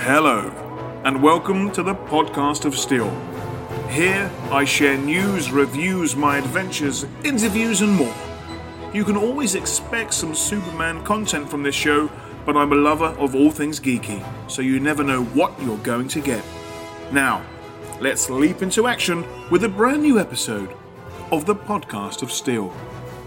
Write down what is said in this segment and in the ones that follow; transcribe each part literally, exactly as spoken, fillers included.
Hello, and welcome to the Podcast of Steel. Here, I share news, reviews, my adventures, interviews, and more. You can always expect some Superman content from this show, but I'm a lover of all things geeky, so you never know what you're going to get. Now, let's leap into action with a brand new episode of the Podcast of Steel.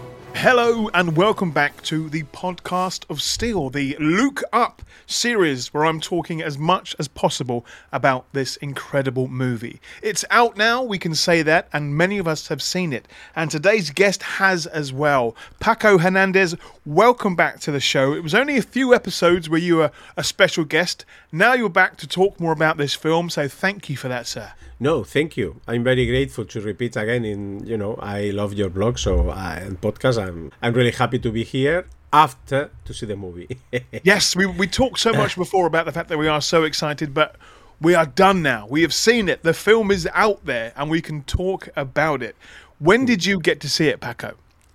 Hello and welcome back to the Podcast of Steel, the Look Up series where I'm talking as much as possible about this incredible movie. It's out now, we can say that, and many of us have seen it. And today's guest has as well. Paco Hernandez, welcome back to the show. It was only a few episodes where you were a special guest. Now you're back to talk more about this film, so thank you for that, sir. No, thank you. I'm very grateful to repeat again. In you know, I love your blog, so uh, and podcast. I'm I'm really happy to be here after to see the movie. Yes, we we talked so much before about the fact that we are so excited, but we are done now. We have seen it. The film is out there, and we can talk about it. When did you get to see it, Paco?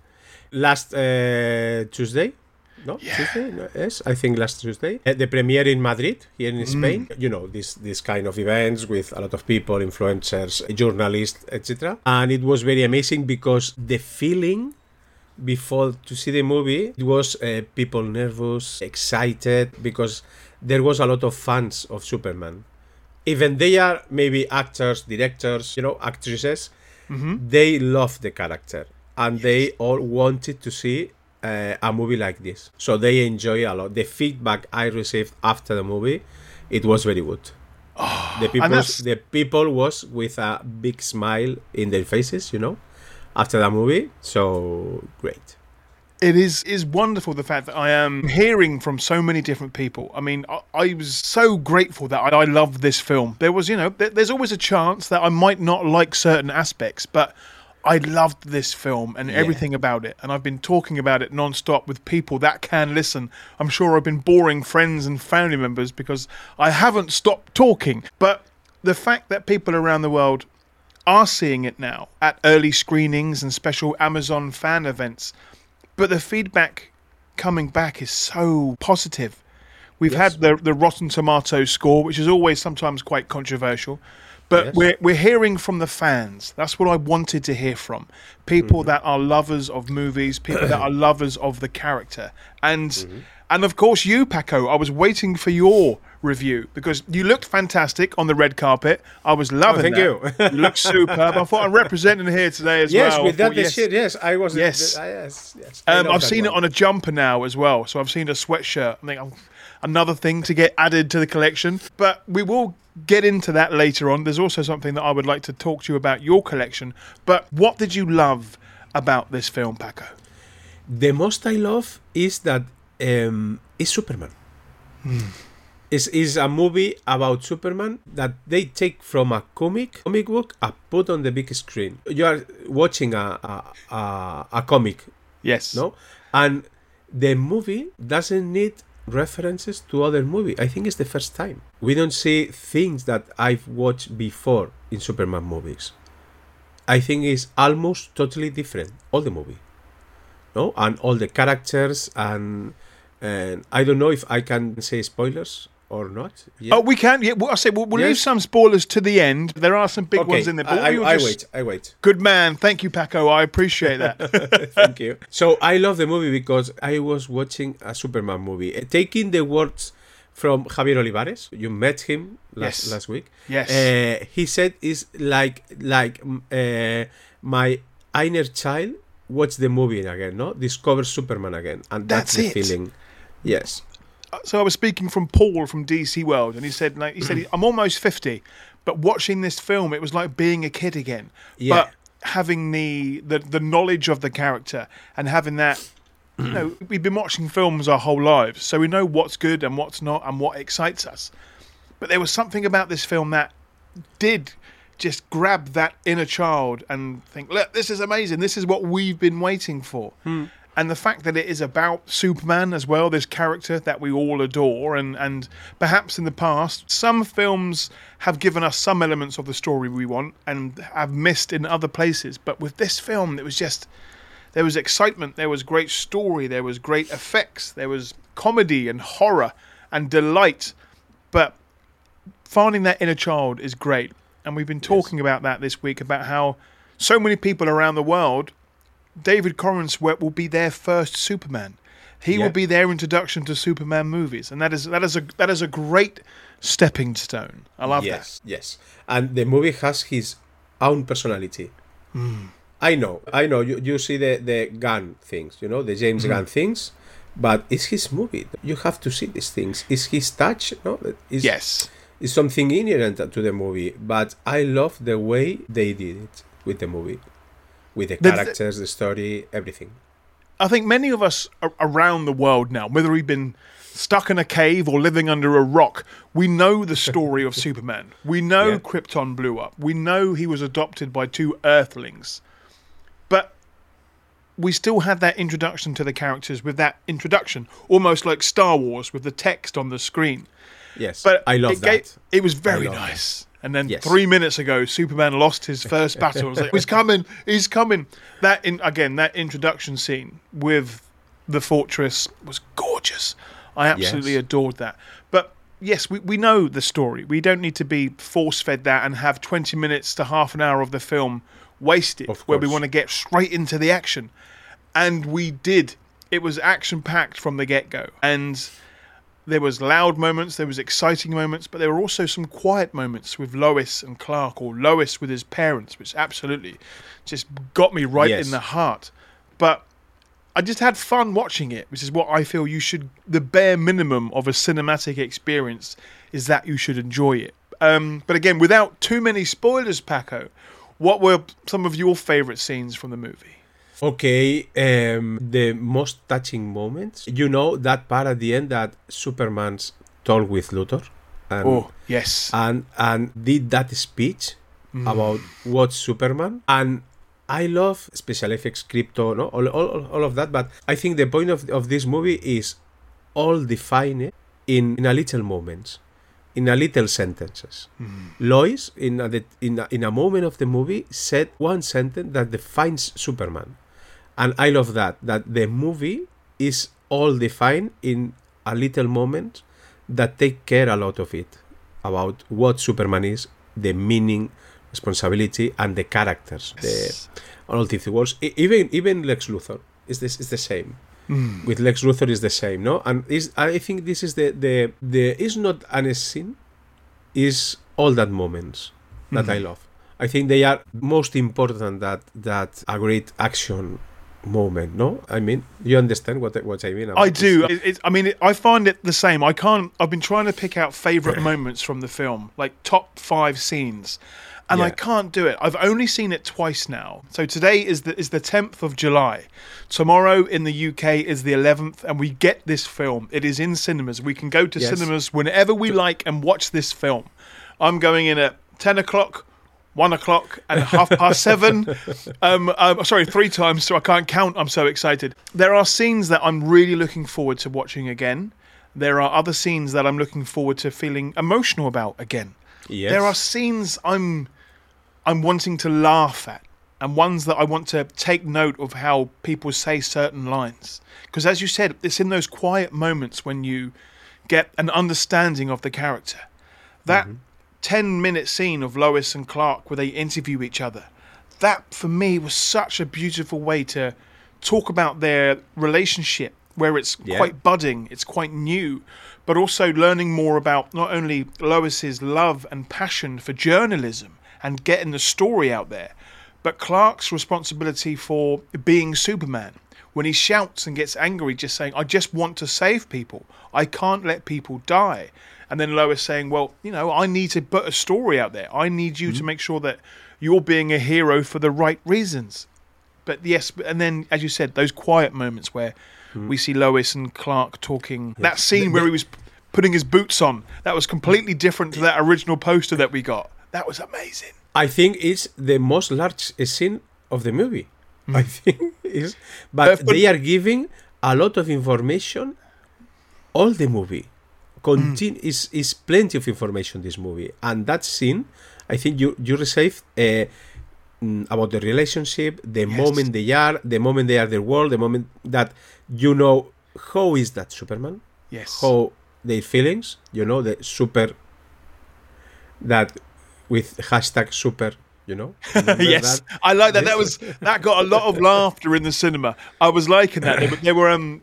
Last uh, Tuesday. No, yeah. Tuesday? No, yes, I think last Tuesday. Uh, the premiere in Madrid, here in Spain. Mm. You know, this this kind of events with a lot of people, influencers, journalists, et cetera. And it was very amazing because the feeling before to see the movie, it was uh, people nervous, excited, because there was a lot of fans of Superman. Even they are maybe actors, directors, you know, actresses, mm-hmm. They love the character. And yes. They all wanted to see Uh, a movie like this, so they enjoy a lot. The feedback I received after the movie, it was very good. Oh, the people, the people was with a big smile in their faces, you know, after the movie. So great. It is is wonderful the fact that I am hearing from so many different people. I mean, I, I was so grateful that I, I loved this film. There was, you know, there, there's always a chance that I might not like certain aspects, but I loved this film and everything yeah. about it, and I've been talking about it non-stop with people that can listen. I'm sure I've been boring friends and family members because I haven't stopped talking. But the fact that people around the world are seeing it now at early screenings and special Amazon fan events, but the feedback coming back is so positive. We've yes. had the, the Rotten Tomatoes score, which is always sometimes quite controversial. But yes. we're we're hearing from the fans. That's what I wanted to hear from. People mm-hmm. that are lovers of movies, people that are lovers of the character. And mm-hmm. and of course you, Paco, I was waiting for your review because you looked fantastic on the red carpet. I was loving oh, thank that. You. You looked superb. I thought I'm representing here today as yes, well. Yes, with that thought, yes. shit, yes. I was Yes. The, uh, yes, yes. Um, I've seen one. It on a jumper now as well. So I've seen a sweatshirt. I think I'm, another thing to get added to the collection. But we will get into that later on. There's also something that I would like to talk to you about your collection. But what did you love about this film, Paco? The most I love is that um, it's Superman. Hmm. It's, it's a movie about Superman that they take from a comic comic book and put on the big screen. You are watching a a, a, a comic. Yes. No? And the movie doesn't need references to other movie. I think it's the first time we don't see things that I've watched before in Superman movies. I think it's almost totally different, all the movie, no, and all the characters, and and I don't know if I can say spoilers or not. Yeah. Oh, we can. Yeah, well, I say we'll, we'll yes. leave some spoilers to the end. There are some big okay. ones in there. But I, I, just... I wait. I wait. Good man. Thank you, Paco. I appreciate that. Thank you. So I love the movie because I was watching a Superman movie, taking the words from Javier Olivares. You met him last yes. last week. Yes. Uh, he said it's like like uh, my inner child watch the movie again, no, discover Superman again, and that's, that's the it. feeling. Yes. So I was speaking from Paul from D C World, and he said, like, he said, I'm almost fifty, but watching this film, it was like being a kid again. Yeah. But having the, the the knowledge of the character and having that, you know, we've been watching films our whole lives, so we know what's good and what's not and what excites us. But there was something about this film that did just grab that inner child and think, look, this is amazing. This is what we've been waiting for. Hmm. And the fact that it is about Superman as well, this character that we all adore, and, and perhaps in the past, some films have given us some elements of the story we want and have missed in other places. But with this film, it was just, there was excitement, there was great story, there was great effects, there was comedy and horror and delight. But finding that inner child is great. And we've been talking yes. about that this week, about how so many people around the world, David Corenswet will be their first Superman. He yeah. will be their introduction to Superman movies, and that is that is a that is a great stepping stone. I love yes, that. Yes, and the movie has his own personality. Mm. I know, I know. You you see the the Gunn things, you know, the James mm. Gunn things, but it's his movie. You have to see these things. It's his touch, no? It's, yes. It's something inherent to the movie, but I love the way they did it with the movie, with the characters, the, the story, everything. I think many of us around the world now, whether we've been stuck in a cave or living under a rock, we know the story of Superman. We know yeah. Krypton blew up. We know he was adopted by two Earthlings. But we still had that introduction to the characters with that introduction, almost like Star Wars with the text on the screen. Yes, but I love it that. Gave, it was very nice. That. And then yes. three minutes ago, Superman lost his first battle. I was like, he's coming, he's coming. That in, again, that introduction scene with the fortress was gorgeous. I absolutely yes. adored that. But yes, we, we know the story. We don't need to be force-fed that and have twenty minutes to half an hour of the film wasted, where we want to get straight into the action. And we did. It was action-packed from the get-go. And there was loud moments, there was exciting moments, but there were also some quiet moments with Lois and Clark, or Lois with his parents, which absolutely just got me right yes. in the heart. But I just had fun watching it, which is what I feel you should, the bare minimum of a cinematic experience is that you should enjoy it. Um, but again, without too many spoilers, Paco, what were some of your favourite scenes from the movie? Okay, um, the most touching moments. You know that part at the end that Superman's talk with Luthor, and, oh yes, and and did that speech mm. about what's Superman, and I love special effects, crypto, no, all, all, all of that. But I think the point of of this movie is all defined in in a little moments, in a little sentences. Mm. Lois, in a in a, in a moment of the movie, said one sentence that defines Superman. And I love that, that the movie is all defined in a little moment that take care a lot of it, about what Superman is, the meaning, responsibility, and the characters. Yes. The, all these words. Even even Lex Luthor is this is the same. Mm. With Lex Luthor is the same, no? And is I think this is the the the is not an scene, is all that moments that mm. I love. I think they are most important that that a great action moment, no? I mean, you understand what what I mean? I do. It, it, I mean, it, I find it the same. I can't. I've been trying to pick out favourite moments from the film, like top five scenes, and yeah. I can't do it. I've only seen it twice now. So today is the is the tenth of July. Tomorrow in the U K is the eleventh, and we get this film. It is in cinemas. We can go to yes. cinemas whenever we like and watch this film. I'm going in at ten o'clock. One o'clock and half past seven. Um, um, sorry, three times, so I can't count. I'm so excited. There are scenes that I'm really looking forward to watching again. There are other scenes that I'm looking forward to feeling emotional about again. Yes. There are scenes I'm I'm wanting to laugh at, and ones that I want to take note of how people say certain lines. Because as you said, it's in those quiet moments when you get an understanding of the character. That mm-hmm. ten minute scene of Lois and Clark where they interview each other, that for me was such a beautiful way to talk about their relationship, where it's yeah. quite budding, it's quite new, but also learning more about not only Lois's love and passion for journalism and getting the story out there, but Clark's responsibility for being Superman. When he shouts and gets angry, just saying, I just want to save people. I can't let people die. And then Lois saying, well, you know, I need to put a story out there. I need you mm-hmm. to make sure that you're being a hero for the right reasons. But yes, and then, as you said, those quiet moments where mm-hmm. we see Lois and Clark talking. Yes. That scene where he was putting his boots on, that was completely different to that original poster that we got. That was amazing. I think it's the most large scene of the movie. Mm. I think is, but uh, they are giving a lot of information all the movie. Continu- mm. is is plenty of information this movie, and that scene, I think you you received uh, about the relationship, the yes. moment they are, the moment they are the world, the moment that you know how is that Superman, yes, how their feelings, you know, the super that with hashtag super, you know? Remember Yes, that? I like that. That was that got a lot of laughter in the cinema. I was liking that. They were, they were um,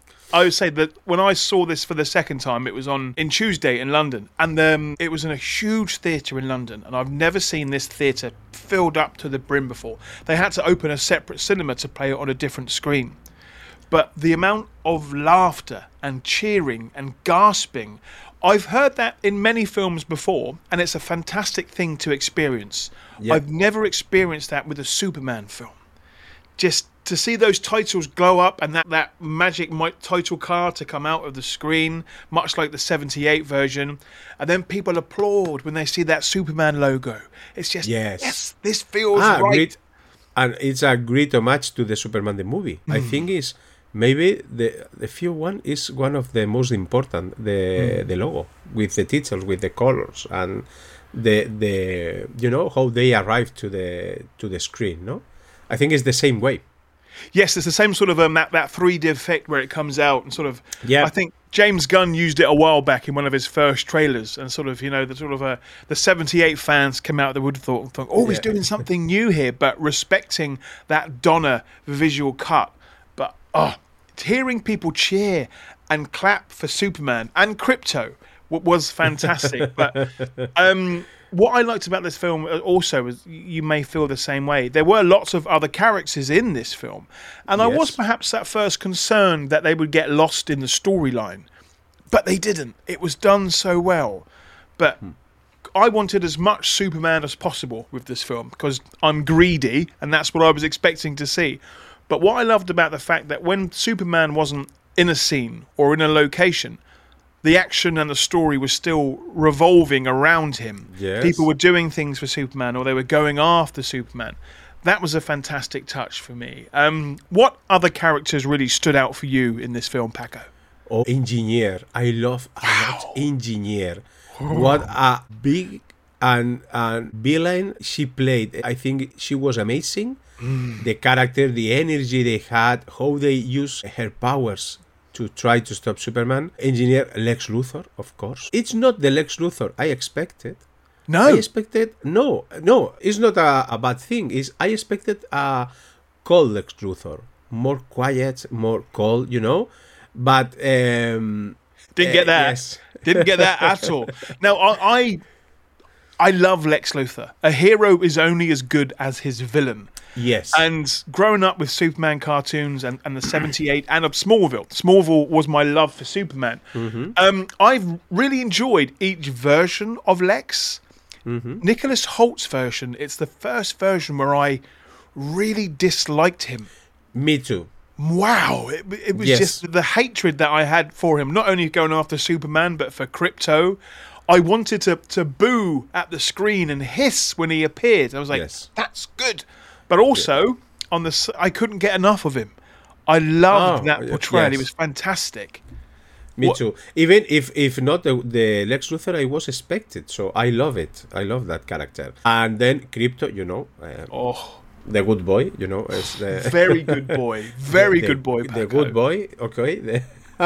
I would say that when I saw this for the second time, it was on in Tuesday in London, and um, it was in a huge theatre in London, and I've never seen this theatre filled up to the brim before. They had to open a separate cinema to play it on a different screen. But the amount of laughter and cheering and gasping, I've heard that in many films before, and it's a fantastic thing to experience. Yeah. I've never experienced that with a Superman film. Just to see those titles glow up and that, that magic mi- title card to come out of the screen, much like the seventy-eight version, and then people applaud when they see that Superman logo. It's just, Yes. yes, this feels Ah, right. great. And it's a great homage to the Superman the movie. Mm. I think is maybe the the few one is one of the most important. The Mm. the logo with the titles, with the colors, and the the you know how they arrive to the to the screen. No, I think it's the same way. Yes, it's the same sort of um, that, that three D effect where it comes out and sort of. Yeah. I think James Gunn used it a while back in one of his first trailers, and sort of, you know, the sort of uh, the seventy-eight fans come out that would have thought, thought, oh, he's Yeah. doing something new here, but respecting that Donner visual cut. But oh, hearing people cheer and clap for Superman and Krypto w- was fantastic. But um, what I liked about this film also is you may feel the same way. There were lots of other characters in this film, and I Yes. was perhaps at first concerned that they would get lost in the storyline, but they didn't. It was done so well. But I wanted as much Superman as possible with this film because I'm greedy, and that's what I was expecting to see. But what I loved about the fact that when Superman wasn't in a scene or in a location, the action and the story was still revolving around him. Yes. People were doing things for Superman, or they were going after Superman. That was a fantastic touch for me. Um, what other characters really stood out for you in this film, Paco? Oh, Engineer. I love a lot Engineer. What a big and, and villain she played. I think she was amazing. Mm. The character, the energy they had, how they use her powers to try to stop Superman. Engineer Lex Luthor, of course. It's not the Lex Luthor I expected. I No. expected no, no. It's not a, a bad thing. Is I expected a cold Lex Luthor, more quiet, more cold, you know. But um, Didn't get uh, that. yes. Didn't get that at all. Now, I, I I love Lex Luthor. A hero is only as good as his villain. Yes. And growing up with Superman cartoons and, and the seventy-eight and of Smallville, Smallville was my love for Superman. Mm-hmm. Um, I've really enjoyed each version of Lex. Mm-hmm. Nicholas Holt's version, it's the first version where I really disliked him. Me too. Wow, it, it was Yes. just the hatred that I had for him, not only going after Superman, but for Krypto. I wanted to, to boo at the screen and hiss when he appeared. I was like, Yes. that's good. But also, on the s- I couldn't get enough of him. I loved Oh, that y- portrayal. He yes. was fantastic. Me What- too. Even if if not the, the Lex Luthor I was expected. So I love it. I love that character. And then Krypto, you know, um, Oh, the good boy, you know, is the very good boy. Very the, good boy, The Paco. good boy, okay. The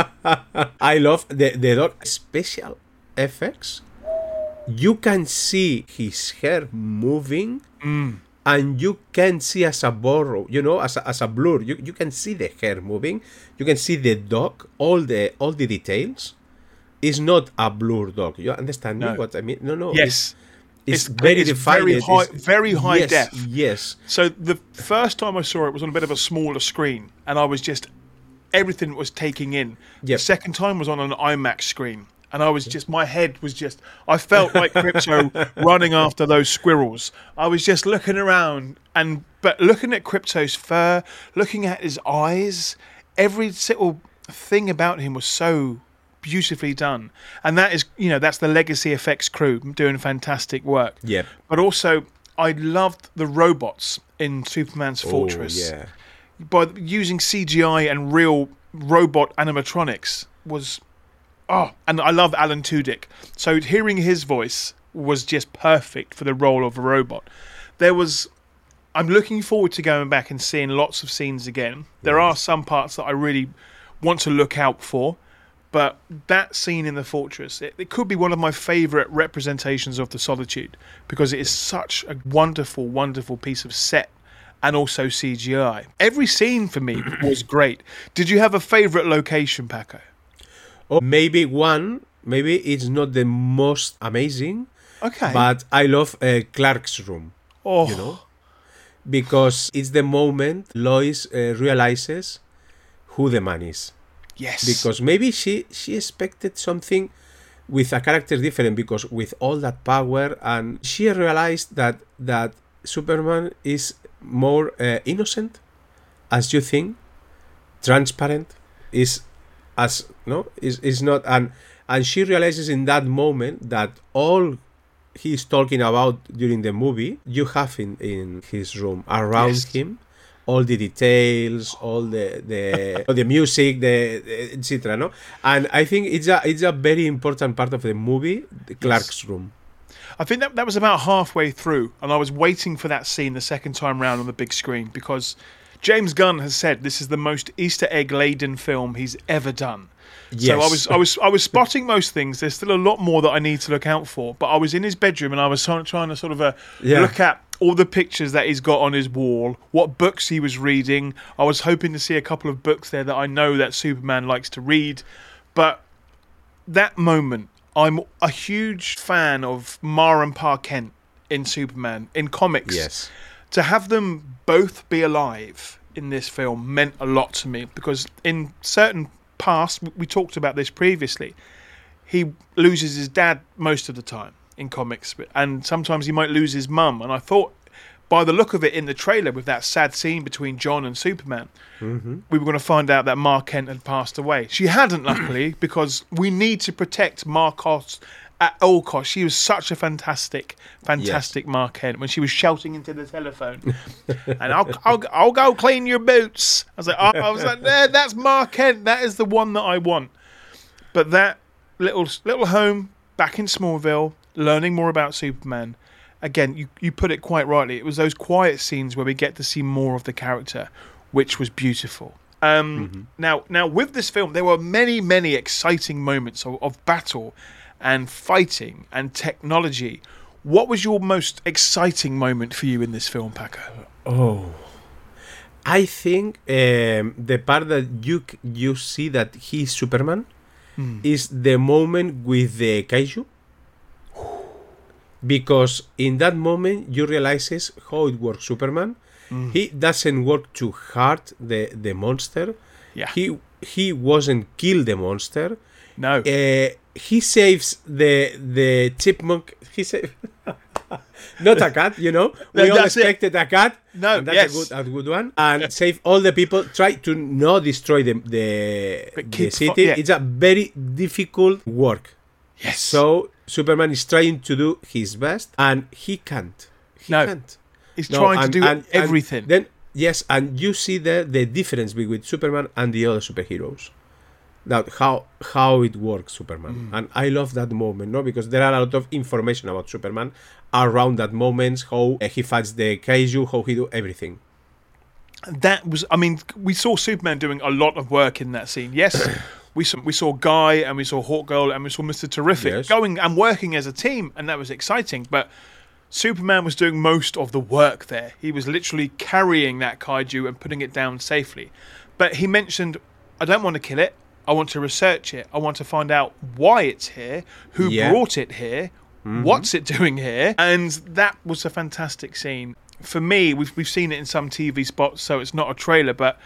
I love the the dog special effects. You can see his hair moving, Mm. and you can see as a borrow, you know, as a, as a blur. You you can see the hair moving. You can see the dog, all the all the details. It's not a blur dog. You understand No. me? What I mean? No, no. Yes. It's, it's, It's- very it's defined. very high- It's- very high yes, def. Yes. So the first time I saw it was on a bit of a smaller screen, and I was just everything was taking in. Yep. The second time was on an IMAX screen, and I was just my head was just I felt like Krypto running after those squirrels. I was just looking around and but looking at Krypto's fur, looking at his eyes, every little thing about him was so beautifully done. And that is, you know, that's the Legacy Effects crew doing fantastic work. Yep. But also, I loved the robots in Superman's Fortress. Oh, yeah. By using C G I and real robot animatronics was, oh, and I love Alan Tudyk. So hearing his voice was just perfect for the role of a robot. There was, I'm looking forward to going back and seeing lots of scenes again. There are some parts that I really want to look out for. But that scene in the fortress, it, it could be one of my favourite representations of the solitude, because it is such a wonderful, wonderful piece of set and also C G I. Every scene for me was great. Did you have a favourite location, Paco? Oh, maybe one, maybe it's not the most amazing, Okay. but I love uh, Clark's room, Oh, you know, because it's the moment Lois uh, realizes who the man is. yes. Because maybe she she expected something with a character different, because with all that power, and she realized that that Superman is more uh, innocent, as you think, transparent, is as no is is not, and and she realizes in that moment that all he's talking about during the movie you have in in his room around Yes. him, all the details, all the the the music, the, the et cetera. No, and I think it's a it's a very important part of the movie, the Clark's room. I think that that was about halfway through, and I was waiting for that scene the second time round on the big screen, because James Gunn has said this is the most Easter egg laden film he's ever done. Yes. So I was I was I was spotting most things. There's still a lot more that I need to look out for, but I was in his bedroom and I was trying, trying to sort of uh, Yeah. look at all the pictures that he's got on his wall, what books he was reading. I was hoping to see a couple of books there that I know that Superman likes to read, but that moment, I'm a huge fan of Ma and Pa Kent in Superman, in comics. Yes. To have them both be alive in this film meant a lot to me, because in certain past, we talked about this previously, he loses his dad most of the time in comics, and sometimes he might lose his mum. And I thought, by the look of it in the trailer, with that sad scene between John and Superman, Mm-hmm. we were going to find out that Ma Kent had passed away. She hadn't, luckily, because we need to protect Ma Kent at all costs. She was such a fantastic, fantastic Ma Kent when she was shouting into the telephone, and I'll, I'll, I'll go clean your boots. I was like, oh, I was like, there, that's Ma Kent. That is the one that I want. But that little little home back in Smallville, learning more about Superman. Again, you, you put it quite rightly. It was those quiet scenes where we get to see more of the character, which was beautiful. Um, Mm-hmm. Now, now with this film, there were many, many exciting moments of, of battle and fighting and technology. What was your most exciting moment for you in this film, Paco? Oh, I think um, the part that you c- you see that he's Superman is the moment with the kaiju, because in that moment you realizes how it works. Superman, he doesn't work to hurt the the monster. Yeah. He he wasn't kill the monster. No. Uh, he saves the the chipmunk. He saves not a cat, you know. We No, all that's it. expected a cat. No, and that's yes. a good a good one. And save all the people. Try to not destroy the the, But the keep fo- city. yeah. It's a very difficult work. Yes. So Superman is trying to do his best, and he can't. He No. can't. He's No, trying and- to do and- and everything. then yes, and you see there the difference between Superman and the other superheroes. That how how it works, Superman, and I love that moment, no, because there are a lot of information about Superman around that moment, how uh, he fights the kaiju, how he do everything. That was, I mean, we saw Superman doing a lot of work in that scene. Yes, we saw, we saw Guy and we saw Hawkgirl and we saw Mister Terrific Yes. going and working as a team, and that was exciting. But Superman was doing most of the work there. He was literally carrying that kaiju and putting it down safely. But he mentioned, I don't want to kill it. I want to research it. I want to find out why it's here, who Yeah. brought it here, what's it doing here. And that was a fantastic scene. For me, we've, we've seen it in some T V spots, so it's not a trailer, but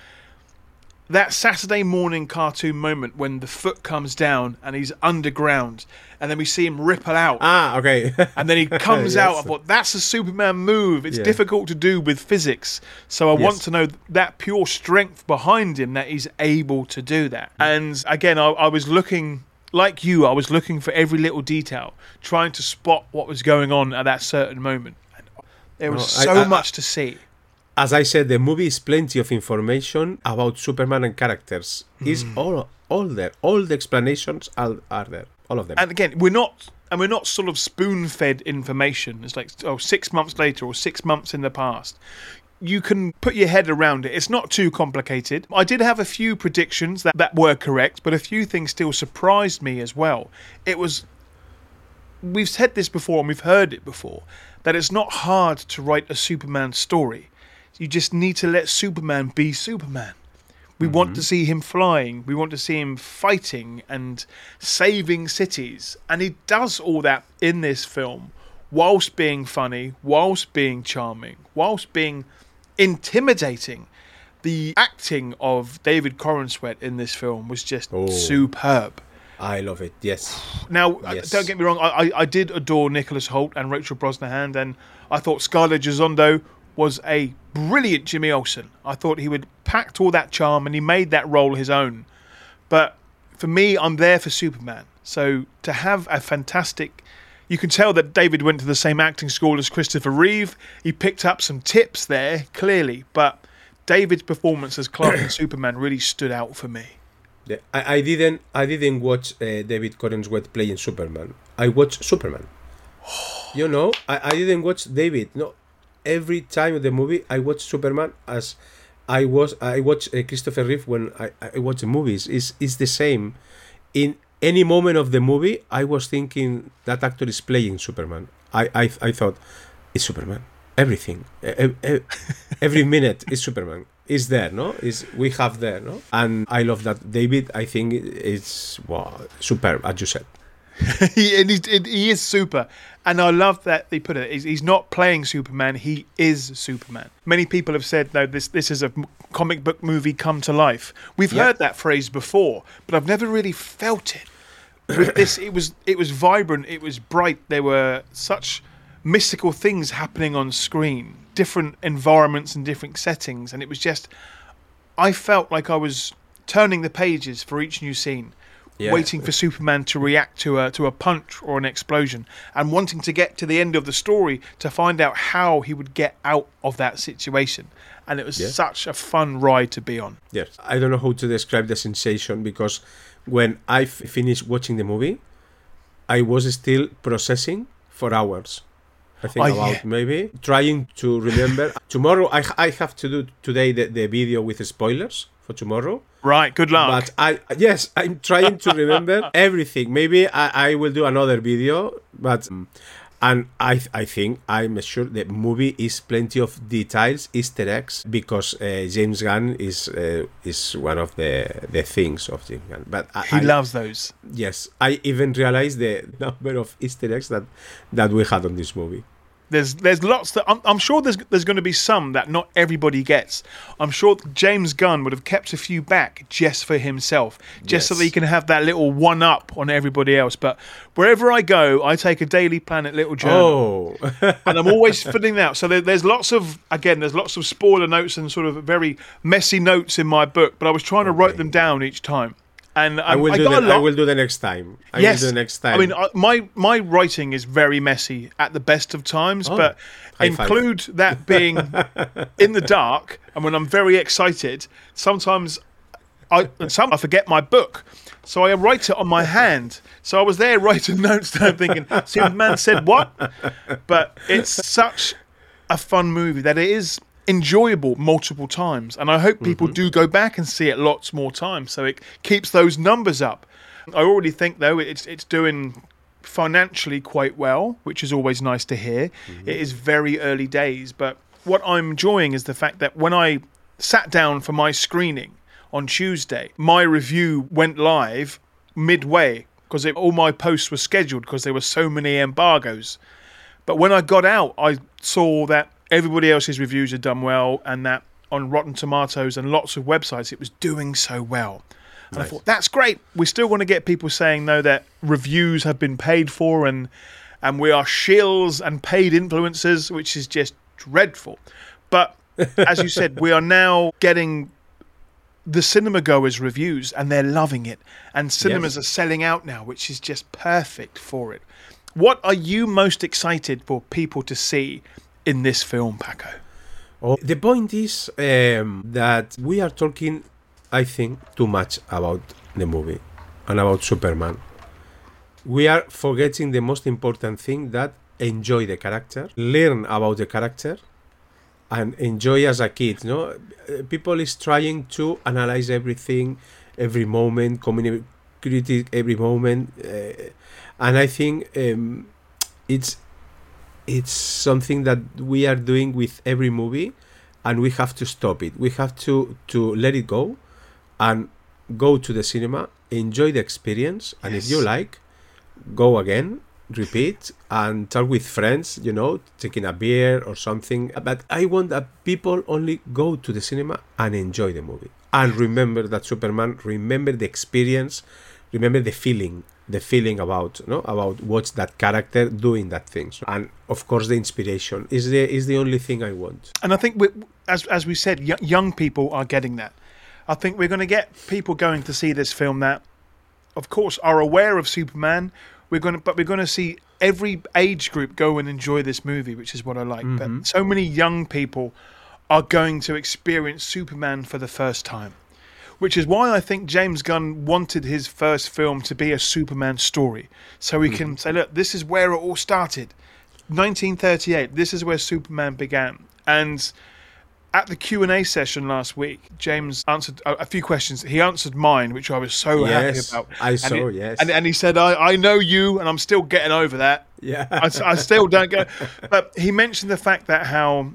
that Saturday morning cartoon moment when the foot comes down and he's underground, and then we see him ripple out, Ah, okay. and then he comes Yes. out. I thought, that's a Superman move. It's Yeah. difficult to do with physics. So I Yes. want to know that pure strength behind him, that he's able to do that. And again, I, I was looking, like you, I was looking for every little detail, trying to spot what was going on at that certain moment. And there was No, I- so I- much to see. As I said, the movie is plenty of information about Superman and characters. It's all all there. All the explanations are, are there. All of them. And again, we're not, and we're not sort of spoon-fed information. It's like, oh, six months later or six months in the past. you can put your head around it. It's not too complicated. I did have a few predictions that, that were correct, but a few things still surprised me as well. It was, we've said this before and we've heard it before, that it's not hard to write a Superman story. You just need to let Superman be Superman. We mm-hmm. want to see him flying. We want to see him fighting and saving cities. And he does all that in this film, whilst being funny, whilst being charming, whilst being intimidating. The acting of David Corenswet in this film was just oh, superb. I love it, yes. Now, yes. don't get me wrong, I, I did adore Nicholas Hoult and Rachel Brosnahan, and I thought Scarlett Gisondo was a brilliant Jimmy Olsen. I thought he would packed all that charm and he made that role his own. But for me, I'm there for Superman. So to have a fantastic... You can tell that David went to the same acting school as Christopher Reeve. He picked up some tips there, clearly. But David's performance as Clark and Superman really stood out for me. Yeah, I, I didn't I didn't watch uh, David Corenswet playing Superman. I watched Superman. You know, I, I didn't watch David. No, every time of the movie I watch Superman as I was I watch uh, Christopher Reeve when I, I watch the movies. It's, it's the same. In any moment of the movie, I was thinking that actor is playing Superman. I I, I thought it's Superman. Everything, every minute is Superman. Is there, no? Is we have there, no? And I love that David. I think it's wow, superb, as you said. he, and he, he is super, and I love that they put it. He's, he's not playing Superman; he is Superman. Many people have said, "No, this this is a comic book movie come to life." We've yep. heard that phrase before, but I've never really felt it. With this, it was it was vibrant. It was bright. There were such mystical things happening on screen, different environments and different settings, and it was just, I felt like I was turning the pages for each new scene, yeah. waiting for Superman to react to a to a punch or an explosion, and wanting to get to the end of the story to find out how he would get out of that situation. And it was yeah. such a fun ride to be on. Yes, I don't know how to describe the sensation, because when I f- finished watching the movie, I was still processing for hours. I think oh, about yeah. maybe trying to remember. Tomorrow, I I have to do today the, the video with the spoilers for tomorrow. Right, good luck. But I yes, I'm trying to remember everything. Maybe I, I will do another video, but um, and I I think I'm sure the movie is plenty of details, Easter eggs, because uh, James Gunn is uh, is one of the the things of James Gunn. But I, he I, loves those. Yes, I even realized the number of Easter eggs that that we had on this movie. There's there's lots that I'm, I'm sure there's there's going to be some that not everybody gets. I'm sure James Gunn would have kept a few back just for himself, just yes. so that he can have that little one up on everybody else. But wherever I go, I take a Daily Planet little journal, oh. and I'm always filling out. So there, there's lots of again, there's lots of spoiler notes and sort of very messy notes in my book. But I was trying to okay. write them down each time. And I will, I, do the, I will do the next time. I yes. will do the next time. I mean, I, my my writing is very messy at the best of times, oh, but include five. that being in the dark, and when I'm very excited, sometimes I some I forget my book, so I write it on my hand. So I was there writing notes down, thinking Superman said what, but it's such a fun movie that it is enjoyable multiple times, and I hope people mm-hmm. do go back and see it lots more times, so it keeps those numbers up. I already think though it's it's doing financially quite well, which is always nice to hear. Mm-hmm. It is very early days, but what I'm enjoying is the fact that when I sat down for my screening on Tuesday, my review went live midway because all my posts were scheduled because there were so many embargoes. But when I got out, I saw that everybody else's reviews had done well, and that on Rotten Tomatoes and lots of websites it was doing so well. And nice. I thought, that's great. We're still going to get people saying, though, that reviews have been paid for and and we are shills and paid influencers, which is just dreadful. But as you said, we are now getting the cinema goers' reviews, and they're loving it. And cinemas yes. are selling out now, which is just perfect for it. What are you most excited for people to see in this film, Paco? Oh, the point is um, that we are talking, I think, too much about the movie and about Superman. We are forgetting the most important thing, that enjoy the character, learn about the character, and enjoy as a kid. No, people is trying to analyze everything, every moment, communicate, critique every moment, uh, and I think um, it's it's something that we are doing with every movie, and we have to stop it. We have to to let it go, and go to the cinema, enjoy the experience, and yes. if you like, go again, repeat, and talk with friends, you know, taking a beer or something. But I want that people only go to the cinema and enjoy the movie. And remember that Superman, remember the experience, remember the feeling, the feeling about, you know, about what's that character doing that thing. And of course, the inspiration is the is the only thing I want. And I think, we, as as we said, y- young people are getting that. I think we're going to get people going to see this film that, of course, are aware of Superman. We're going to, but we're going to see every age group go and enjoy this movie, which is what I like. Mm-hmm. But so many young people are going to experience Superman for the first time, which is why I think James Gunn wanted his first film to be a Superman story, so he mm-hmm. can say, look, this is where it all started, nineteen thirty-eight. This is where Superman began. And at the Q and A session last week, James answered a, a few questions. He answered mine, which I was so yes, happy about. I and saw, it, yes. And, and he said, I, I know you, and I'm still getting over that. Yeah. I, I still don't go. But he mentioned the fact that how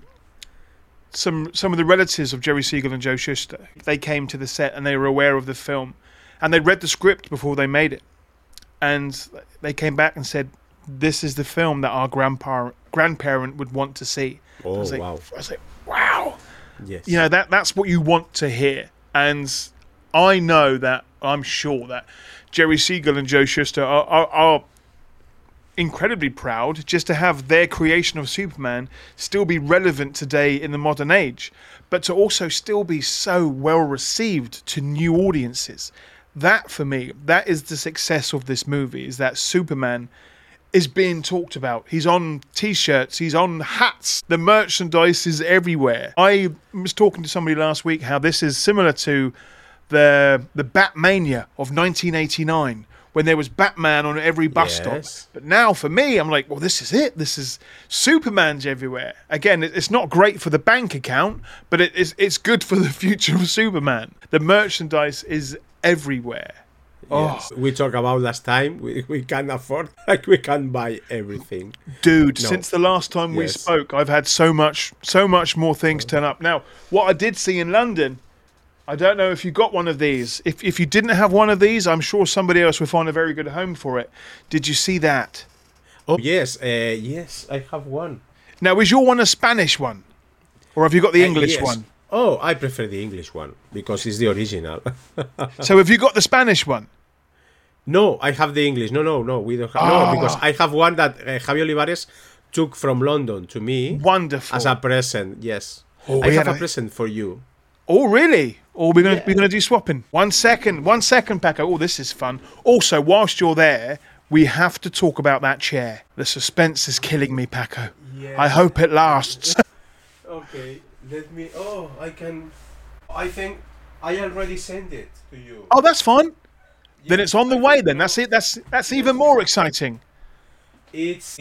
some some of the relatives of Jerry Siegel and Joe Shuster, they came to the set and they were aware of the film. And they read the script before they made it. And they came back and said, this is the film that our grandpa, grandparent would want to see. Oh, I was like, wow. I was like, wow. Yes. You know, that that's what you want to hear. And I know that, I'm sure that Jerry Siegel and Joe Shuster are, are, are incredibly proud just to have their creation of Superman still be relevant today in the modern age, but to also still be so well received to new audiences. That, for me, that is the success of this movie, is that Superman is being talked about. He's on T-shirts, he's on hats, the merchandise is everywhere. I was talking to somebody last week how this is similar to the the Batmania of nineteen eighty-nine, when there was Batman on every bus yes. stop. But now for me, I'm like, well, this is it. This is Superman's everywhere. Again, it's not great for the bank account, but it is, it's good for the future of Superman. The merchandise is everywhere. Yes. Oh. We talked about last time. We we can't afford, like we can't buy everything. Dude, no. Since the last time we yes. spoke, I've had so much, so much more things turn up. Now, what I did see in London, I don't know if you got one of these. If if you didn't have one of these, I'm sure somebody else will find a very good home for it. Did you see that? Oh yes, uh, yes, I have one. Now, is your one a Spanish one, or have you got the English uh, yes. one? Oh, I prefer the English one because it's the original. So have you got the Spanish one? No, I have the English. No, no, no. We don't have. Oh. No, because I have one that uh, Javi Olivares took from London to me. Wonderful. As a present, yes. Oh, I have a... a present for you. Oh, really? Or we're gonna yeah. we're gonna do swapping. One second, one second, Paco. Oh, this is fun. Also, whilst you're there, we have to talk about that chair. The suspense is killing me, Paco. Yeah. I hope it lasts. Okay, let me. Oh, I can. I think I already sent it to you. Oh, that's fun. Yeah, then it's on the way. Then that's it. That's that's even more exciting. It's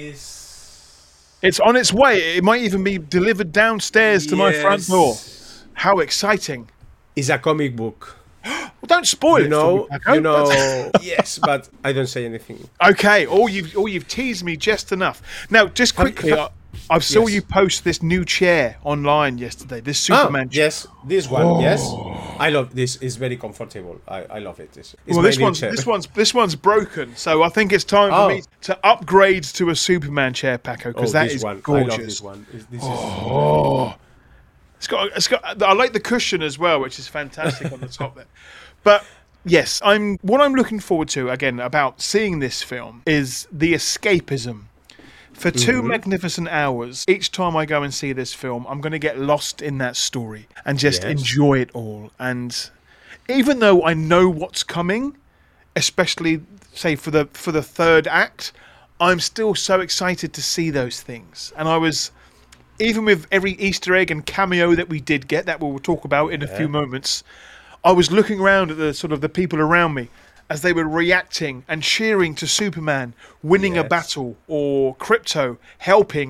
it's it's on its way. It might even be delivered downstairs to yes. my front door. How exciting! It's a comic book. Well, don't spoil you it know, for me, Paco. You know, yes, but I don't say anything. Okay, or you've or you've teased me just enough. Now, just quickly, have, have, I, I saw yes. you post this new chair online yesterday. This Superman. Oh, yes, this one. Oh. Yes, I love this. It's very comfortable. I, I love it. It's, it's well, this one's chair. this one's this one's broken. So I think it's time for oh. me to upgrade to a Superman chair, Paco, because oh, that is one. gorgeous. I love this one. This oh. is. It's got, it's got. I like the cushion as well, which is fantastic on the top there. But yes, I'm. What I'm looking forward to again about seeing this film is the escapism. For two mm-hmm. magnificent hours, each time I go and see this film, I'm going to get lost in that story and just yes. enjoy it all. And even though I know what's coming, especially say for the for the third act, I'm still so excited to see those things. And I was. Even with every Easter egg and cameo that we did get, that we'll talk about in yeah. a few moments, I was looking around at the sort of the people around me as they were reacting and cheering to Superman winning yes. a battle, or Krypto helping,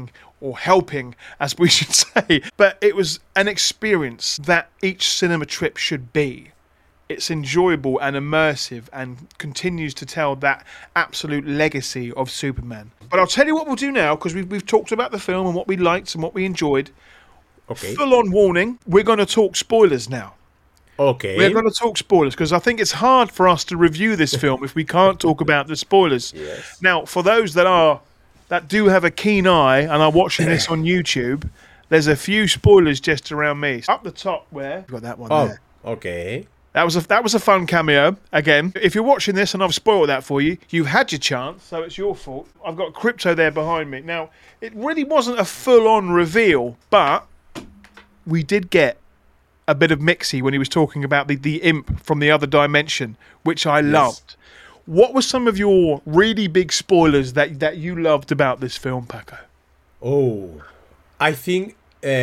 or helping, as we should say. But it was an experience that each cinema trip should be. It's enjoyable and immersive and continues to tell that absolute legacy of Superman. But I'll tell you what we'll do now, because we've, we've talked about the film and what we liked and what we enjoyed. Okay. Full on warning, we're going to talk spoilers now. Okay. We're going to talk spoilers because I think it's hard for us to review this film if we can't talk about the spoilers. Yes. Now, for those that are that do have a keen eye and are watching this on YouTube, there's a few spoilers just around me. Up the top, where you've got that one Oh, there. okay. That was a that was a fun cameo. Again, if you're watching this and I've spoiled that for you, you've had your chance, so it's your fault. I've got Krypto there behind me. Now, it really wasn't a full-on reveal, but we did get a bit of Mixie when he was talking about the, the imp from the other dimension, which I Yes. loved. What were some of your really big spoilers that, that you loved about this film, Paco? Oh, I think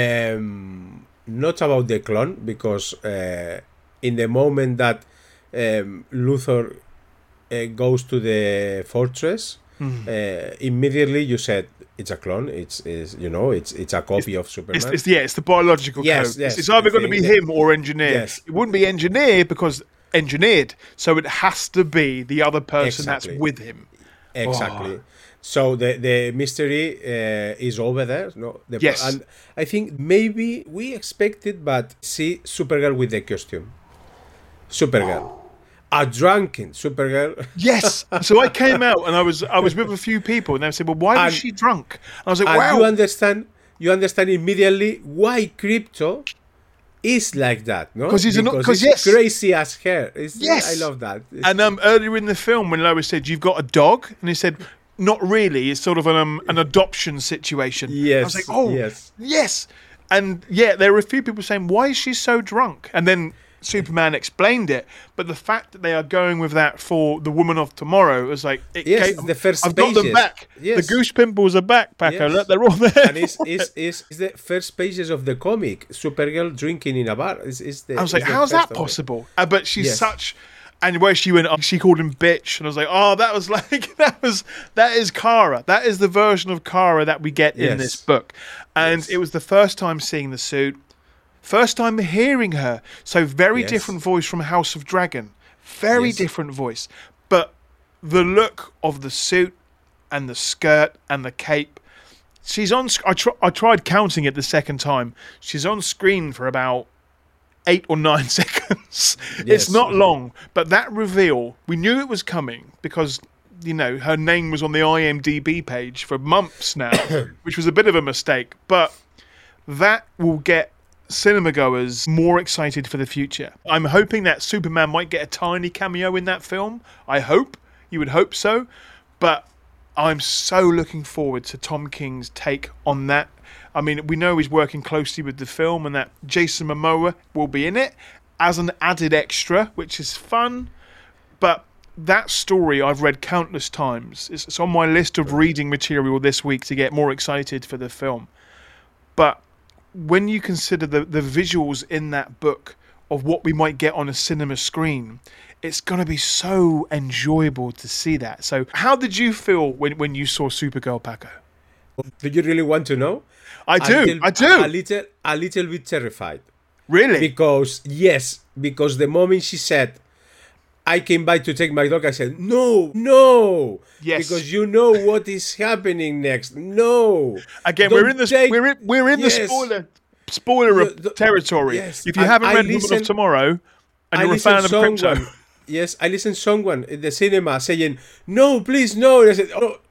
um, not about the clone, because uh, in the moment that um, Luthor uh, goes to the fortress, Mm-hmm. uh, immediately you said it's a clone. It's, it's you know it's it's a copy of Superman. It's, it's yeah, it's the biological Yes, code. yes, It's, it's either I going to be think that- him or engineered. Yes. It wouldn't be engineered because engineered, so it has to be the other person Exactly. that's with him. Exactly. Oh. So the the mystery uh, is over there. No, the, Yes. And I think maybe we expected, but see Supergirl with the costume. Supergirl, a drunken Supergirl. Yes. So I came out and I was I was with a few people and they said, "Well, why was And- she drunk?" And I was like, And "Wow." you understand. You understand immediately why Crypto is like that, no? 'Cause he's an- Because 'cause he's yes. crazy as hair. It's, Yes. I love that. It's- And um, earlier in the film, when Lois said, "You've got a dog," and he said, "Not really. It's sort of an um, an adoption situation." I Yes, was like, "Oh, yes. yes." And yeah, there were a few people saying, "Why is she so drunk?" And then Superman explained it. But the fact that they are going with that for the Woman of Tomorrow was like, it Yes, gave- it's the first I've got them pages. back. Yes. The goose pimples are back, Paco. Yes. Look, they're all there. and it's, it's, it's, it's the first pages of the comic. Supergirl drinking in a bar. It's, it's the, I was like, it's the how's first that of it. possible? Uh, but she's Yes. such, and where she went, uh, she called him bitch, and I was like, oh, that was like that was that is Kara. That is the version of Kara that we get in Yes. this book, and Yes. it was the first time seeing the suit, first time hearing her. So very Yes. different voice from House of Dragon, very Yes. different voice, but the look of the suit and the skirt and the cape. She's on. sc- I, tr- I tried counting it the second time. She's on screen for about eight or nine seconds. It's Yes. not long, but that reveal, we knew it was coming because, you know, her name was on the I M D B page for months now, which was a bit of a mistake. But that will get cinema goers more excited for the future. I'm hoping that Superman might get a tiny cameo in that film. I hope. You would hope so. But I'm so looking forward to Tom King's take on that. I mean, we know he's working closely with the film and that Jason Momoa will be in it as an added extra, which is fun. But that story I've read countless times. It's, it's on my list of reading material this week to get more excited for the film. But when you consider the, the visuals in that book of what we might get on a cinema screen, it's going to be so enjoyable to see that. So how did you feel when, when you saw Supergirl, Paco? Do you really want to know? I A do, little- I do. A little, a little bit terrified. Really? Because, yes, because the moment she said, I came by to take my dog, I said, no, no. Yes. Because you know what is happening next. No. Again, Don't we're in the take- we're in, we're in Yes. the spoiler spoiler The- of the- territory. yes. If you And haven't I read Woman listen- of Tomorrow and I you're a listened fan of Crypto, someone, yes, I listened someone in the cinema saying, no, please, no. And I said, oh,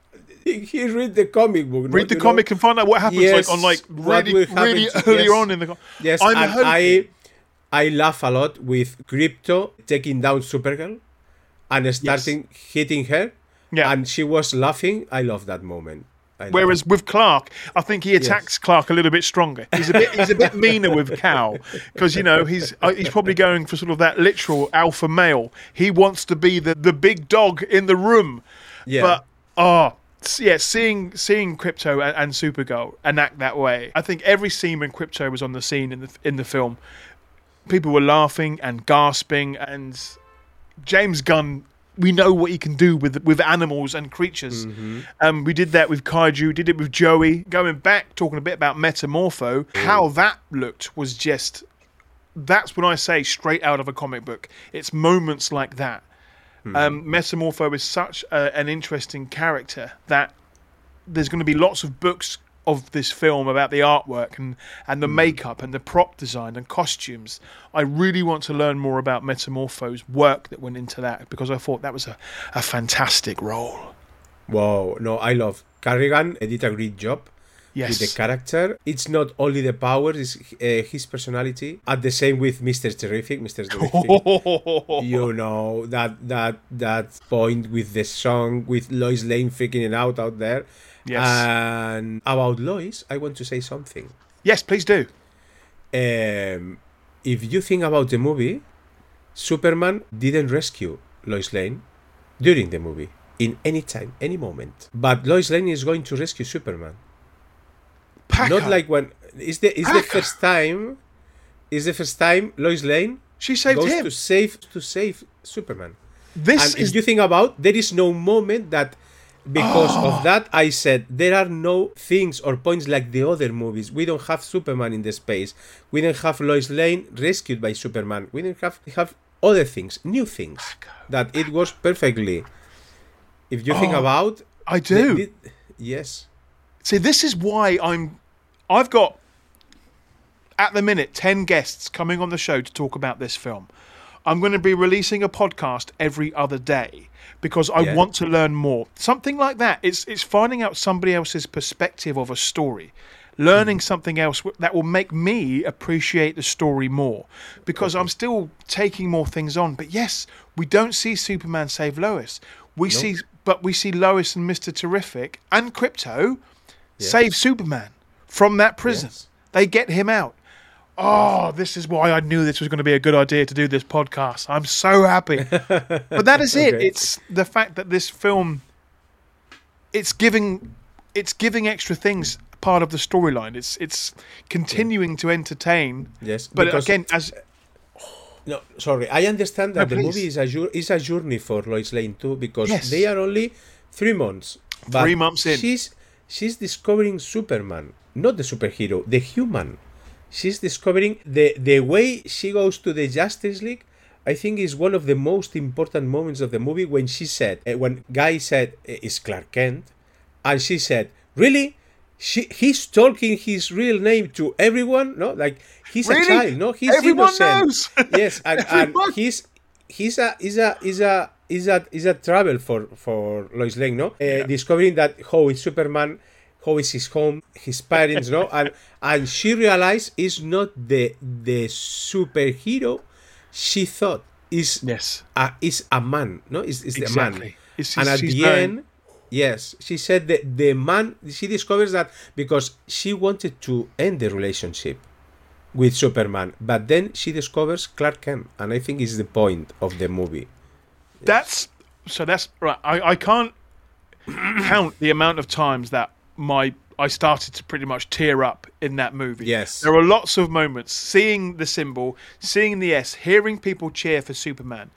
he read the comic book. no, read the you know? comic and find out what happens Yes, like on like what really will happen really to- early yes. on in the co- Yes, I'm and hoping- I I laugh a lot with Crypto taking down Supergirl and starting hitting her. Yeah. And she was laughing. I love that moment. I love Whereas with Clark, I think he attacks Clark a little bit stronger. He's a bit he's a bit meaner with Cal because you know he's uh, he's probably going for sort of that literal alpha male. He wants to be the, the big dog in the room. Yeah. But oh s- yeah, seeing seeing Crypto and, and Supergirl enact that way. I think every scene when Crypto was on the scene in the in the film, people were laughing and gasping, and James Gunn we know what he can do with with animals and creatures. Mm-hmm. Um, we did that with Kaiju, did it with Joey. Going back, talking a bit about Metamorpho, mm. how that looked was just, that's when I say straight out of a comic book. It's moments like that. Mm. Um, Metamorpho is such a, an interesting character that there's going to be lots of books of this film about the artwork and, and the mm. makeup and the prop design and costumes. I really want to learn more about Metamorpho's work that went into that, because I thought that was a, a fantastic role. Wow, no, I love Carrigan. Did a great job yes. with the character. It's not only the power, it's uh, his personality. And the same with Mister Terrific. Mister Terrific, you know, that that that point with the song, with Lois Lane freaking it out out there. Yes. And about Lois, I want to say something. Yes, please do. Um, if you think about the movie, Superman didn't rescue Lois Lane during the movie, in any time, any moment. But Lois Lane is going to rescue Superman. Packer. Not like when is the is the first time is the first time Lois Lane she saved goes him to save to save Superman. This and is if you think about, there is no moment that. Because oh. of that, I said there are no things or points like the other movies. We don't have Superman in the space. We don't have Lois Lane rescued by Superman. We don't have we have other things, new things that it was perfectly. If you oh, think about, I do. The, the, yes. See, this is why I'm. I've got at the minute ten guests coming on the show to talk about this film. I'm going to be releasing a podcast every other day because I yeah. want to learn more. Something like that. It's it's finding out somebody else's perspective of a story, learning mm. something else that will make me appreciate the story more, because okay. I'm still taking more things on. But yes, we don't see Superman save Lois. We nope. see, but we see Lois and Mister Terrific and Krypto yes. save Superman from that prison. Yes. They get him out. Oh, this is why I knew this was going to be a good idea to do this podcast. I'm so happy. But that is it. Okay. It's the fact that this film, it's giving, it's giving extra things part of the storyline. It's it's continuing yeah. to entertain. Yes, but again, as no, sorry, I understand that no, the please. movie is a is a journey for Lois Lane too, because yes. they are only three months. But three months in. She's she's discovering Superman, not the superhero, the human. She's discovering the, the way she goes to the Justice League. I think is one of the most important moments of the movie when she said, uh, when Guy said, uh, it's Clark Kent, and she said, really? She He's talking his real name to everyone? No, like he's really? a child, no? He's everyone innocent. Knows. Yes, and, and he's he's a is a is a is a is a trouble for for Lois Lane, no? Uh, yeah. Discovering that how is Superman. How is his home, his parents, no? And and she realized it's not the the superhero she thought is yes a, is a man, no? Is is exactly. the man. It's, and at the known. end, yes, she said that the man. She discovers that because she wanted to end the relationship with Superman, but then she discovers Clark Kent, and I think is the point of the movie. Yes. That's so. That's right. I I can't count the amount of times that. My I started to pretty much tear up in that movie. Yes. There are lots of moments seeing the symbol, seeing the S, hearing people cheer for Superman.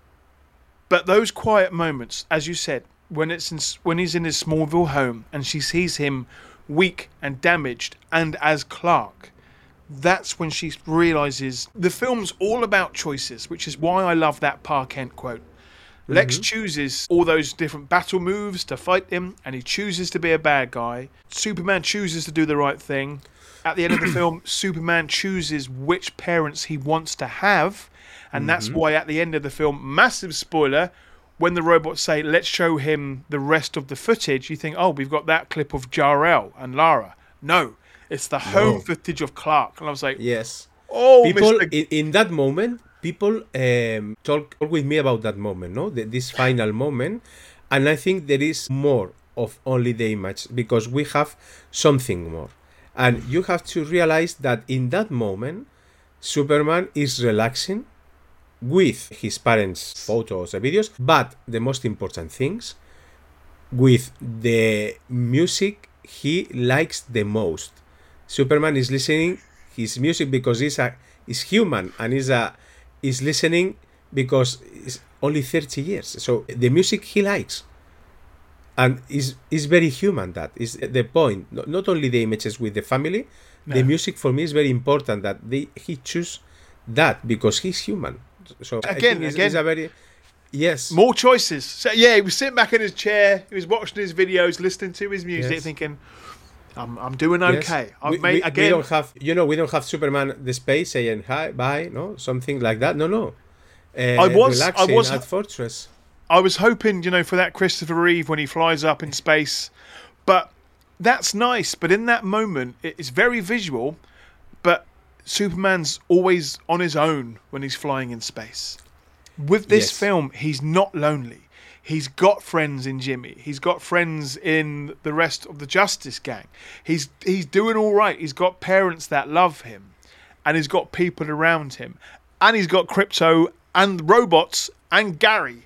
But those quiet moments, as you said, when it's in, when he's in his Smallville home and she sees him weak and damaged and as Clark, that's when she realizes the film's all about choices, which is why I love that Pa Kent quote. Lex mm-hmm. chooses all those different battle moves to fight him, and he chooses to be a bad guy. Superman chooses to do the right thing. At the end of the film, Superman chooses which parents he wants to have, and mm-hmm. that's why at the end of the film, massive spoiler, when the robots say, let's show him the rest of the footage, you think, oh, we've got that clip of Jor-El and Lara. No, it's the home no. footage of Clark. And I was like, yes. Oh, people Mister in, in that moment, people um, talk, talk with me about that moment, no, the, this final moment, and I think there is more of only the image because we have something more, and you have to realize that in that moment, Superman is relaxing with his parents' photos and videos, but the most important things, with the music he likes the most. Superman is listening his music because he's a is human and is a is listening because only thirty years. So the music he likes. And is is very human. That is the point. Not, not only the images with the family, no. The music for me is very important. That they he choose that because he's human. So again, it's, again, it's a very yes. More choices. So yeah, he was sitting back in his chair. He was watching his videos, listening to his music, yes. thinking, "I'm I'm doing okay." Yes. I've we, made we, again. We don't have you know we don't have Superman the space saying hi bye no something like that. No no. Uh, I was I was at Fortress. I was hoping, you know, for that Christopher Reeve when he flies up in space, but that's nice. But in that moment, it's very visual, but Superman's always on his own when he's flying in space. With this yes. film, he's not lonely. He's got friends in Jimmy. He's got friends in the rest of the Justice Gang. He's he's doing all right. He's got parents that love him, and he's got people around him, and he's got Krypto and robots. And Gary.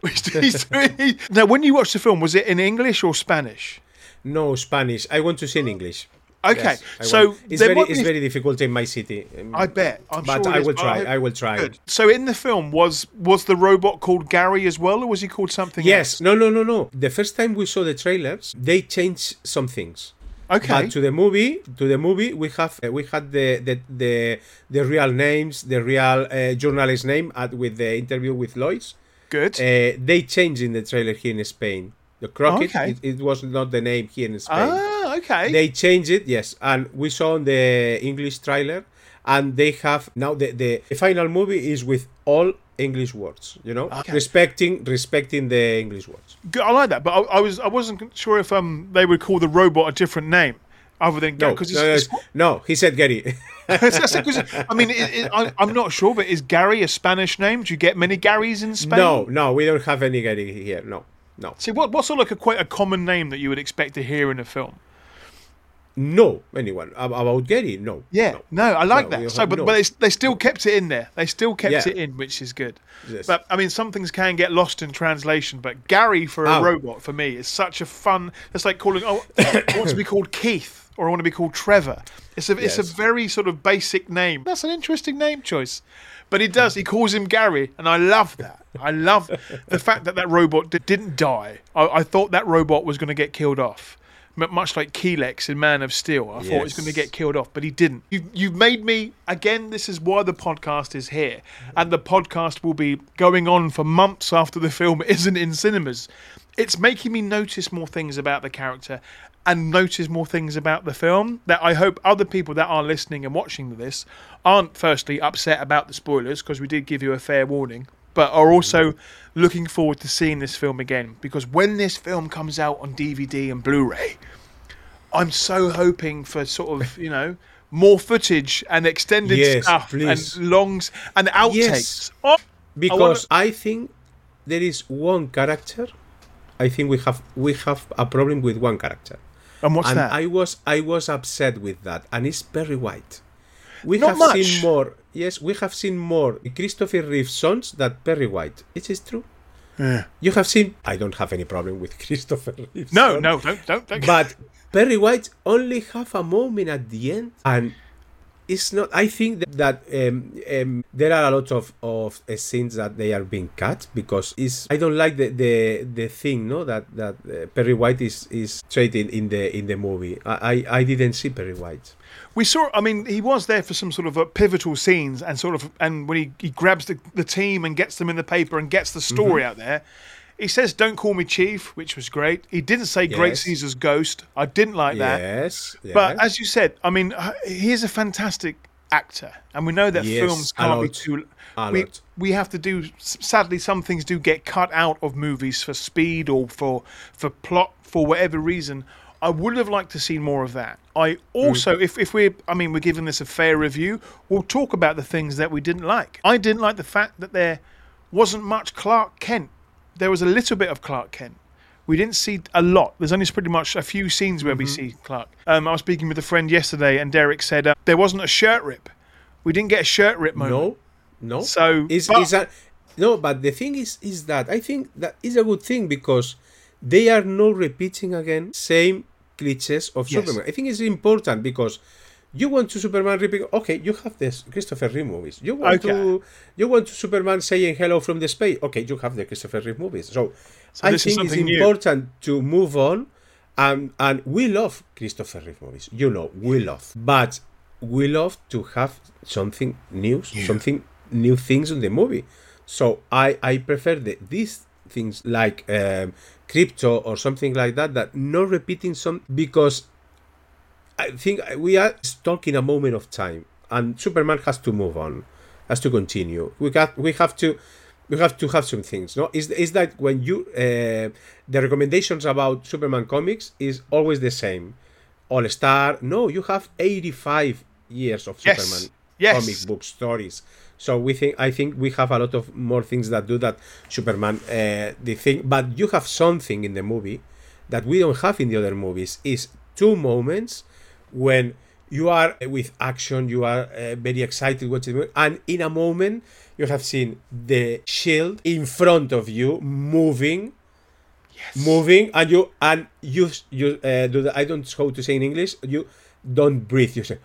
Now, when you watched the film, was it in English or Spanish? No, Spanish. I want to see in English. Okay, yes, so it's very it's very difficult in my city. I bet. I'm but sure I will is, try. I, I will try. Good. So in the film, was was the robot called Gary as well, or was he called something yes. else? Yes. No. No. No. No. The first time we saw the trailers, they changed some things. Okay. But to the movie, to the movie, we have uh, we had the the the, the real names, the real uh, journalist name at with the interview with Lois. Good. Uh, they changed in the trailer here in Spain. The Crockett, okay. it, it was not the name here in Spain. Ah, okay. They changed it, yes. And we saw the English trailer, and they have now the, the, the final movie is with all English words, you know, okay. respecting respecting the English words. Good, I like that, but I, I was I wasn't sure if um they would call the robot a different name. Other than no, Gary, no, it's, no, no, he said Gary. I mean, it, it, I, I'm not sure, but is Gary a Spanish name? Do you get many Garys in Spain? No, no, we don't have any Gary here. No, no. See, what what's sort of like a quite a common name that you would expect to hear in a film? No, anyone about Gary? No. Yeah, no, no I like no, that. So, but no. but they, they still kept it in there. They still kept yeah. it in, which is good. Yes. But I mean, some things can get lost in translation. But Gary for a oh. robot for me is such a fun. It's like calling. Oh, I want to be called Keith. Or I want to be called Trevor. It's a yes. it's a very sort of basic name. That's an interesting name choice. But he does. He calls him Gary, and I love that. I love the fact that that robot d- didn't die. I, I thought that robot was going to get killed off, M- much like Kelex in Man of Steel. I yes. thought he was going to get killed off, but he didn't. You've, you've made me, again, this is why the podcast is here. And the podcast will be going on for months after the film isn't in cinemas. It's making me notice more things about the character and notice more things about the film that I hope other people that are listening and watching this aren't firstly upset about the spoilers, because we did give you a fair warning, but are also looking forward to seeing this film again, because when this film comes out on D V D and Blu-ray, I'm so hoping for sort of, you know, more footage and extended yes, stuff please. and longs and outtakes. Yes. Oh, because I, wanna... I think there is one character. I think we have we have a problem with one character. And what's and that? I was I was upset with that, and it's Perry White. We Not have much. seen more. Yes, we have seen more Christopher Reeve songs than Perry White. It is true. Yeah. You have seen. I don't have any problem with Christopher Reeve. No, song, no, don't, don't, don't. But Perry White only have a moment at the end, and it's not. I think that, that um, um, there are a lot of of uh, scenes that they are being cut because it's. I don't like the the, the thing, no, that that uh, Perry White is is treated in the in the movie. I, I I didn't see Perry White. We saw. I mean, he was there for some sort of uh, pivotal scenes, and sort of, and when he, he grabs the, the team and gets them in the paper and gets the story mm-hmm. out there. He says, "Don't call me Chief," which was great. He didn't say yes. Great Caesar's Ghost. I didn't like that. Yes. yes. But as you said, I mean, he is a fantastic actor. And we know that yes, films can't be too... A we, lot. we have to do... Sadly, some things do get cut out of movies for speed or for, for plot, for whatever reason. I would have liked to see more of that. I also, mm. if, if we're... I mean, we're giving this a fair review, we'll talk about the things that we didn't like. I didn't like the fact that there wasn't much Clark Kent. There was a little bit of Clark Kent. We didn't see a lot. There's only pretty much a few scenes where mm-hmm. we see Clark. Um, I was speaking with a friend yesterday, and Derek said uh, there wasn't a shirt rip. We didn't get a shirt rip moment. No, no. So, is but, is that no? But the thing is, is that I think that is a good thing because they are not repeating again same cliches of yes. Superman. I think it's important because You want to Superman ripping? Okay, you have this Christopher Reeve movies. You want Okay. to you want to Superman saying hello from the space? Okay, you have the Christopher Reeve movies. So, So I this is think it's something new. important to move on, and and we love Christopher Reeve movies. You know, we love, but we love to have something new, something new things in the movie. So I I prefer the these things like um, crypto or something like that that not repeating some because. I think we are stuck in a moment of time, and Superman has to move on, has to continue. We got, we have to, we have to have some things. No, is is that when you uh, the recommendations about Superman comics is always the same, All Star. No, you have eighty-five years of Yes. Superman Yes. comic book stories. So we think, I think we have a lot of more things that do that. Superman, uh, the thing, but you have something in the movie that we don't have in the other movies. Is two moments when you are with action, you are uh, very excited watching it, and in a moment you have seen the shield in front of you moving, Yes. moving, and you and you you uh, do the, I don't know how to say in English. You don't breathe. You say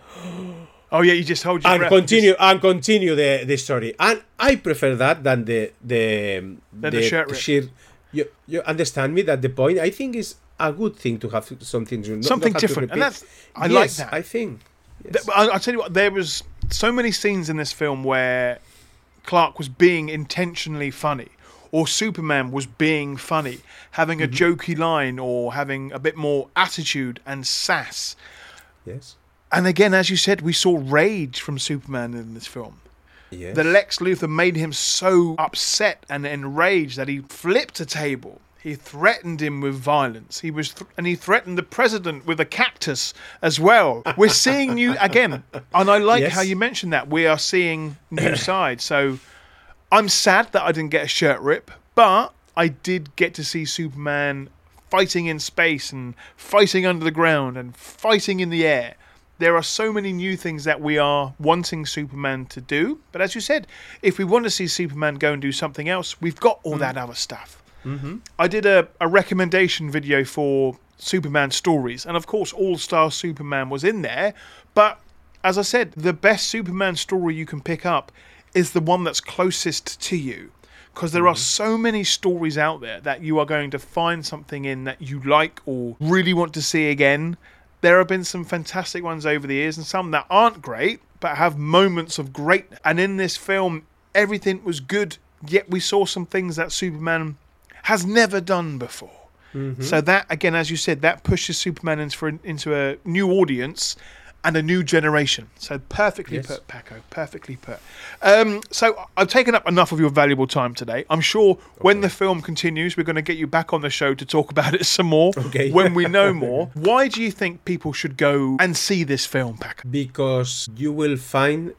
Oh yeah, you just hold your and breath. continue and continue the, the story. And I prefer that than the the Than the shirt rip. sheer- You you understand me that the point I think is a good thing to have something not, Something not have to different, and repeat. that's I like Yes, that. I think. Yes. Th- I, I'll tell you what, there was so many scenes in this film where Clark was being intentionally funny, or Superman was being funny, having a Mm-hmm. jokey line, or having a bit more attitude and sass. Yes. And again, as you said, we saw rage from Superman in this film. Yes. The Lex Luthor made him so upset and enraged that he flipped a table. He threatened him with violence. He was, th- and he threatened the president with a cactus as well. We're seeing new again, and I like Yes. how you mentioned that. We are seeing new sides. So I'm sad that I didn't get a shirt rip, but I did get to see Superman fighting in space and fighting under the ground and fighting in the air. There are so many new things that we are wanting Superman to do. But as you said, if we want to see Superman go and do something else, we've got all that other stuff. Mm-hmm. I did a, a recommendation video for Superman stories. And of course, All Star Superman was in there. But as I said, the best Superman story you can pick up is the one that's closest to you. Because there are so many stories out there that you are going to find something in that you like or really want to see again. There have been some fantastic ones over the years and some that aren't great, but have moments of greatness. And in this film, everything was good, yet we saw some things that Superman has never done before. Mm-hmm. So that, again, as you said, that pushes Superman into, into a new audience and a new generation. So perfectly Yes. put, Paco, perfectly put. Um, so I've taken up enough of your valuable time today. I'm sure when the film continues, we're going to get you back on the show to talk about it some more Okay. when we know more. Why do you think people should go and see this film, Paco? Because you will find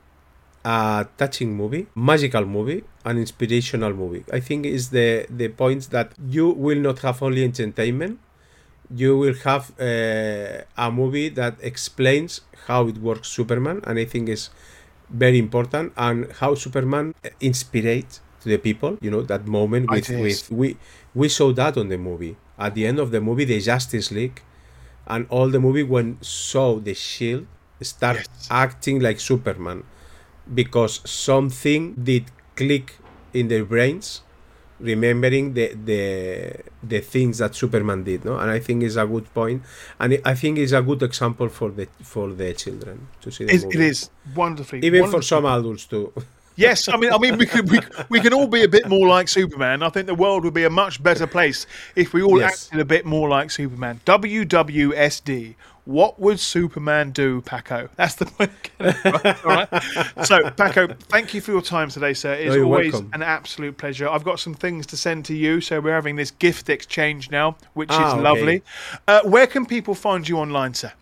a touching movie, magical movie, an inspirational movie. I think is the the point that you will not have only entertainment. You will have uh, a movie that explains how it works Superman, and I think is very important, and how Superman inspires to the people. You know, that moment with, Ideas. with we we saw that on the movie. At the end of the movie, the Justice League and all the movie when saw the Shield start Yes. acting like Superman, because something did click in their brains, remembering the the the things that Superman did, no? And I think it's a good point, and I think it's a good example for the for the children to see the It, movie. it is wonderfully, even wonderfully for some adults too. Yes, I mean, I mean, we could we, we can all be a bit more like Superman. I think the world would be a much better place if we all Yes. acted a bit more like Superman. W W S D. What would Superman do, Paco? That's the all right. So, Paco, thank you for your time today, sir. It's Oh, you're always welcome. an absolute pleasure. I've got some things to send to you, so we're having this gift exchange now, which Ah, is okay. lovely. Uh, where can people find you online, sir?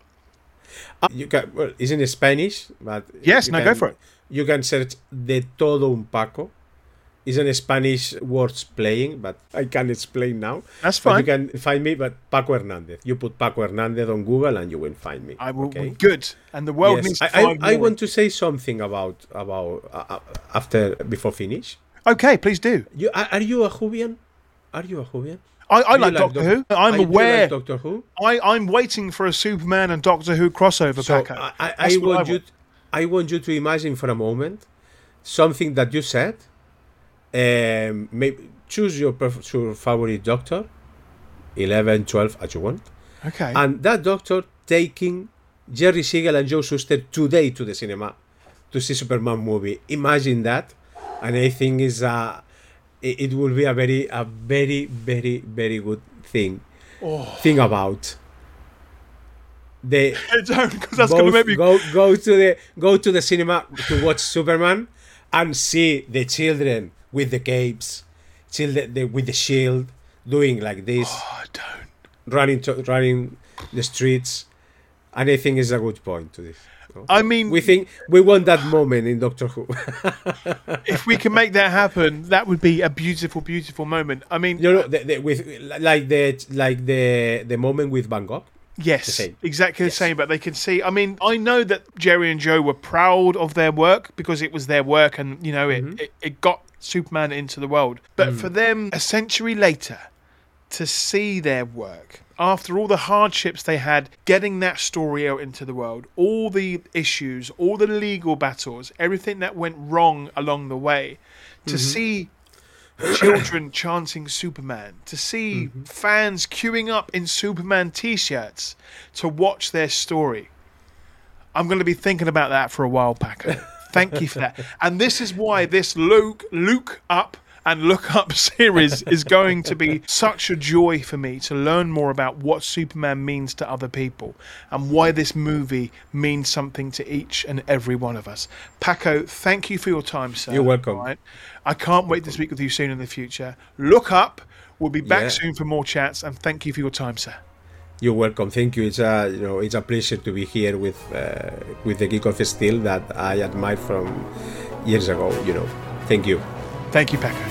You can, well, it's in Spanish, but Yes, you no, can, go for it. You can search De Todo Un Paco. It's in Spanish words playing, but I can't explain now. That's But fine. you can find me, but Paco Hernandez. You put Paco Hernandez on Google and you will find me. I will. Okay? Good. And the world Yes. needs to I, I, find I more. want to say something about about uh, uh, after before finish. Okay, please do. You are, are you a Jubian? Are you a Jubian? I, I Do you like Doctor Doc- Who. I'm I do aware. like Doctor Who. I, I'm waiting for a Superman and Doctor Who crossover, So Paco. I, I, That's I what want I you. I want you to imagine for a moment something that you said. Um, maybe choose your, pref- your favorite Doctor, eleven, twelve, as you want, Okay. and that Doctor taking Jerry Siegel and Joe Shuster today to the cinema to see Superman movie. Imagine that, and I think is a it, it will be a very a very very very good thing. Oh. Think about. They Don't, because that's going to make me. go go to the go to the cinema to watch Superman and see the children with the capes, children the, with the shield doing like this, Oh, don't. running to, running the streets, and I think it's a good point to this. No? I mean, We think we want that moment in Doctor Who. if we can make that happen, that would be a beautiful, beautiful moment. I mean, You know, the, the, with like the like the the moment with Van Gogh. yes, the same. exactly the Yes. same. But they can see. I mean, I know that Jerry and Joe were proud of their work because it was their work, and you know, it Mm-hmm. it, it got Superman into the world. But Mm. for them, a century later, to see their work after all the hardships they had getting that story out into the world, all the issues, all the legal battles, everything that went wrong along the way, to see children chanting Superman, to see fans queuing up in Superman t-shirts to watch their story. I'm going to be thinking about that for a while, Paco. Thank you for that. And this is why this Luke, Luke Up and Look Up series is going to be such a joy for me to learn more about what Superman means to other people and why this movie means something to each and every one of us. Paco, thank you for your time, sir. You're welcome. All right. I can't wait to speak with you soon in the future. Look Up. We'll be back Yeah. soon for more chats, and thank you for your time, sir. You're welcome. Thank you. It's a you know it's a pleasure to be here with uh, with the Geek of Steel that I admired from years ago. You know, thank you. Thank you, Paco.